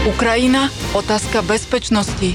Ukrajina, otázka bezpečnosti.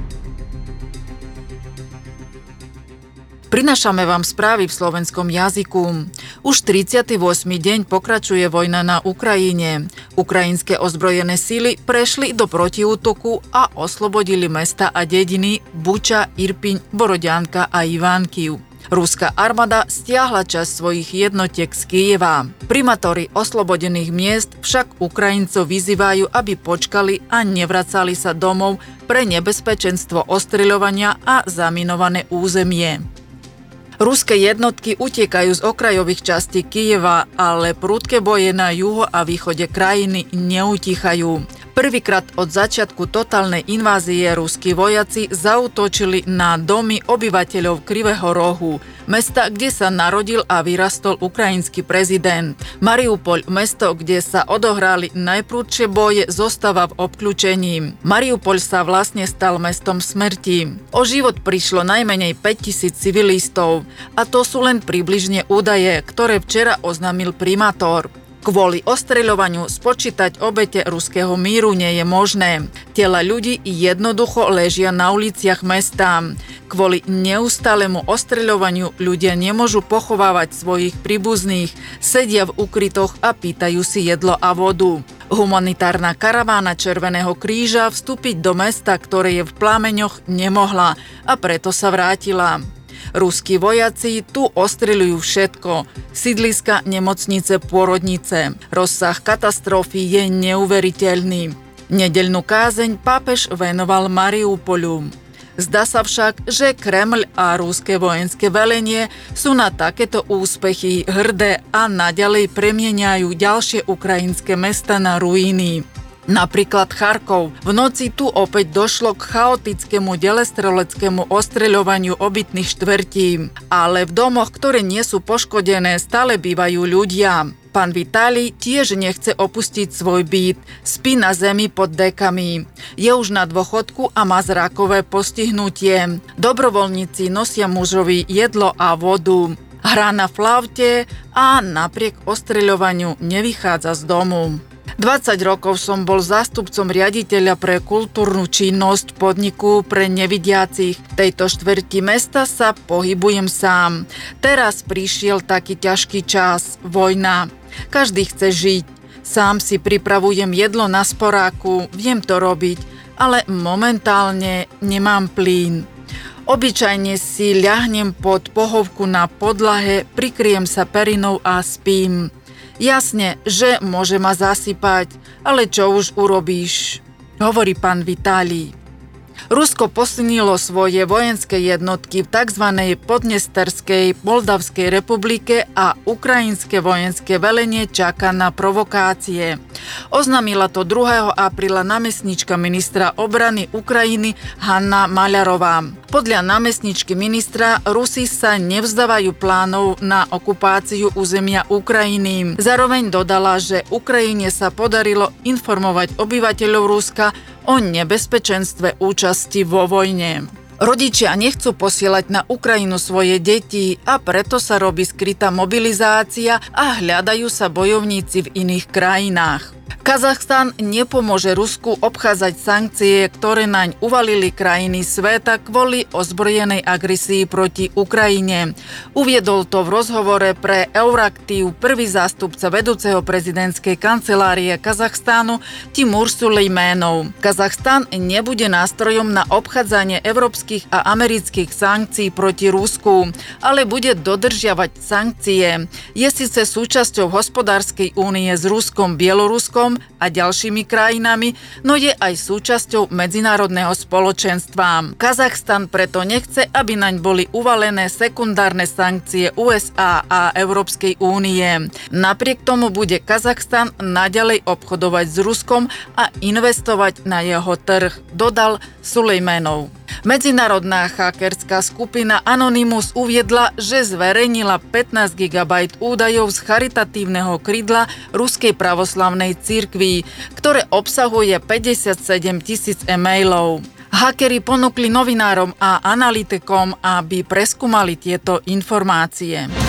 Prinášame vám správy v slovenskom jazyku. Už 38. deň pokračuje vojna na Ukrajine. Ukrajinské ozbrojené sily prešli do protiútoku a oslobodili mesta a dediny Buča, Irpiň, Borodianka a Ivánkiv. Ruská armáda stiahla časť svojich jednotiek z Kyjeva. Primátori oslobodených miest však Ukrajincov vyzývajú, aby počkali a nevracali sa domov pre nebezpečenstvo ostreľovania a zaminované územie. Ruské jednotky utekajú z okrajových častí Kyjeva, ale prudké boje na juho a východe krajiny neutichajú. Prvýkrát od začiatku totálnej invázie ruskí vojaci zaútočili na domy obyvateľov Krivého rohu, mesta, kde sa narodil a vyrastol ukrajinský prezident. Mariupol, mesto, kde sa odohrali najprudšie boje, zostáva v obkľúčení. Mariupol sa vlastne stal mestom smrti. O život prišlo najmenej 5000 civilistov a to sú len približne údaje, ktoré včera oznámil primátor. Kvôli ostreľovaniu spočítať obete ruského míru nie je možné. Tela ľudí jednoducho ležia na uliciach mesta. Kvôli neustálemu ostreľovaniu ľudia nemôžu pochovávať svojich príbuzných, sedia v ukrytoch a pýtajú si jedlo a vodu. Humanitárna karavána Červeného kríža vstúpiť do mesta, ktoré je v plámeňoch, nemohla a preto sa vrátila. Ruskí vojaci tu ostreľujú všetko. Sídliska, nemocnice, pôrodnice. Rozsah katastrofy je neuveriteľný. Nedeľnú kázeň pápež venoval Mariupolu. Zdá sa však, že Kremľ a ruské vojenské velenie sú na takéto úspechy hrdé a naďalej premieňajú ďalšie ukrajinské mesta na ruiny. Napríklad Charkov. V noci tu opäť došlo k chaotickému delestreleckému ostreľovaniu obytných štvrtí. Ale v domoch, ktoré nie sú poškodené, stále bývajú ľudia. Pán Vitály tiež nechce opustiť svoj byt. Spí na zemi pod dekami. Je už na dôchodku a má zrakové postihnutie. Dobrovoľníci nosia mužovi jedlo a vodu. Hrá na flaute a napriek ostreľovaniu nevychádza z domu. 20 rokov som bol zástupcom riaditeľa pre kultúrnu činnosť podniku pre nevidiacich. V tejto štvrti mesta sa pohybujem sám. Teraz prišiel taký ťažký čas, vojna. Každý chce žiť. Sám si pripravujem jedlo na sporáku, viem to robiť, ale momentálne nemám plyn. Obyčajne si ľahnem pod pohovku na podlahe, prikryjem sa perinou a spím. Jasne, že môže ma zasypať, ale čo už urobíš, hovorí pán Vitály. Rusko posilnilo svoje vojenské jednotky v tzv. Podnesterskej Moldavskej republike a ukrajinské vojenské velenie čaká na provokácie. Oznámila to 2. apríla námestníčka ministra obrany Ukrajiny Hanna Maľarová. Podľa námestničky ministra Rusi sa nevzdávajú plánov na okupáciu územia Ukrajiny. Zároveň dodala, že Ukrajine sa podarilo informovať obyvateľov Ruska o nebezpečenstve účasti vo vojne. Rodičia nechcú posielať na Ukrajinu svoje deti a preto sa robí skrytá mobilizácia a hľadajú sa bojovníci v iných krajinách. Kazachstan nepomôže Rusku obchádzať sankcie, ktoré naň uvalili krajiny sveta kvôli ozbrojenej agresii proti Ukrajine. Uviedol to v rozhovore pre Euraktiv prvý zástupca vedúceho prezidentskej kancelárie Kazachstanu Timur Sulejmánov. Kazachstan nebude nástrojom na obchádzanie európskych a amerických sankcií proti Rusku, ale bude dodržiavať sankcie. Je síce súčasťou hospodárskej únie s Ruskom, Bieloruskom a ďalšími krajinami, no je aj súčasťou medzinárodného spoločenstva. Kazachstan preto nechce, aby naň boli uvalené sekundárne sankcie USA a Európskej únie. Napriek tomu bude Kazachstan naďalej obchodovať s Ruskom a investovať na jeho trh, dodal Sulejmánov. Medzinárodná hackerská skupina Anonymous uviedla, že zverejnila 15 GB údajov z charitatívneho krydla Ruskej pravoslavnej cirkvi, ktoré obsahuje 57 000 e-mailov. Hackeri ponúkli novinárom a analytikom, aby preskúmali tieto informácie.